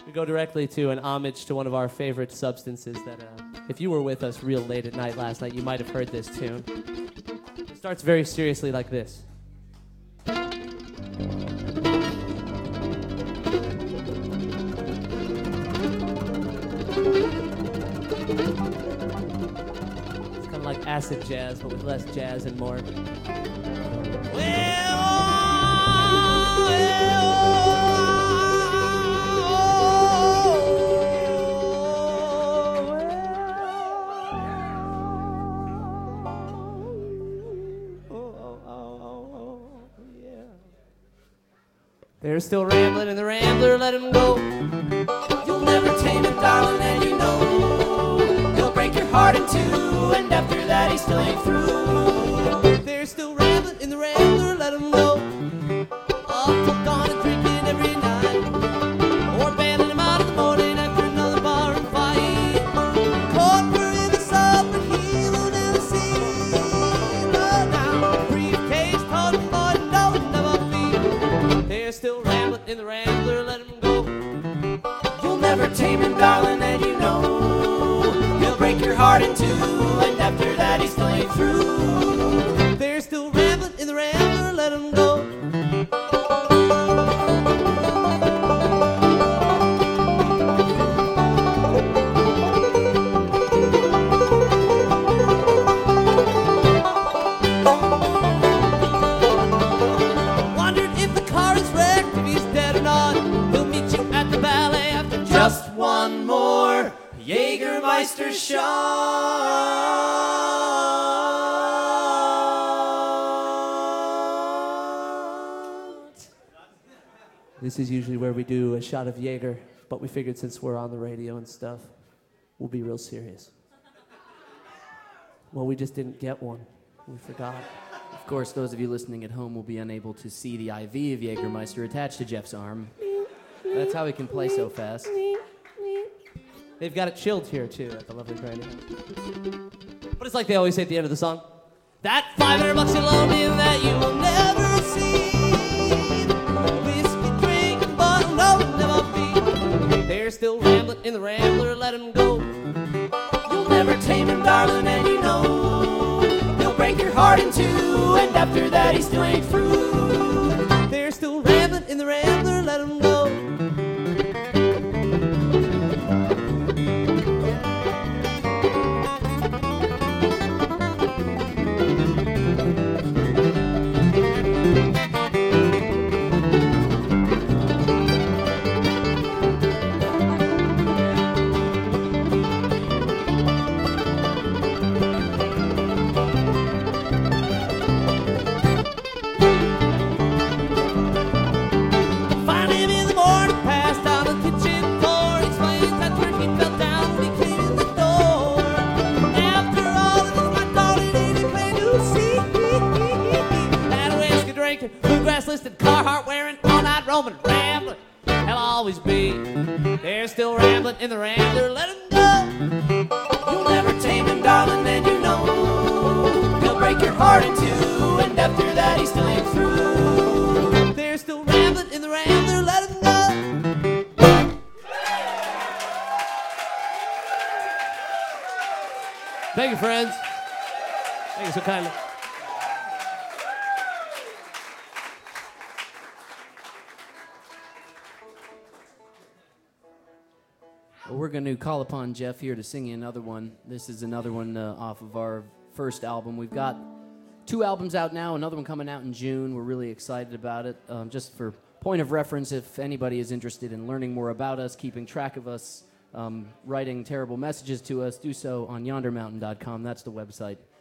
We go directly to an homage to one of our favorite substances that, if you were with us real late at night last night, you might have heard this tune. It starts very seriously like this. It's kind of like acid jazz, but with less jazz and more. They're still rambling, and the rambler let him go. You'll never tame him, darling, and you know he'll break your heart in two, and after that he still ain't through. They're still rambling, and the rambler let him go. Up till dawn and drinking every night, or bailing him out in the morning after another bar and fight. Caught her in the sub, but he will never see. But now, briefcase, totem boy, no, never be. They're still rambling, and the rambler let him go. You'll never tame him, darling, and you know he'll break your heart in two, and after that he still ain't through. They're still rambling, and the rambler let him go. Wondered if the car is wrecked, if he's dead or not. He'll meet you at the ballet after Just one more Jägermeister shot. This is usually where we do a shot of Jaeger, but we figured since we're on the radio and stuff, we'll be real serious. Well, we just didn't get one. We forgot. Of course, those of you listening at home will be unable to see the IV of Jägermeister attached to Jeff's arm. That's how he can play so fast. They've got it chilled here, too, at the lovely Granny. But it's like they always say at the end of the song, that $500 you loan me that you will never see. Whiskey drinking bottle, no, never be. They're still rambling, and the rambler let him go. You'll never tame him, darling, and you know he'll break your heart in two, and after that he still ain't through. They're still rambling, and the rambler let him go. Find him in the morning, passed out on the kitchen floor. Explains that turkey fell down when he came in the door. After all of this, my darling ain't it plain to see. Had a whiskey drinking, bluegrass listed, Carhartt wearing, all night roaming, rambling. He'll always be. They're still rambling, and the rambler let him go. You'll never tame him, darling, and you know he'll break your heart in two, and after that he still ain't through. They're still rambling, and the rambler let him go. Thank you, friends. Thank you so kindly. Well, we're going to call upon Jeff here to sing you another one. This is another one off of our first album. We've got 2 albums out now, another one coming out in June. We're really excited about it. Just for point of reference, if anybody is interested in learning more about us, keeping track of us, writing terrible messages to us, do so on yondermountain.com. That's the website.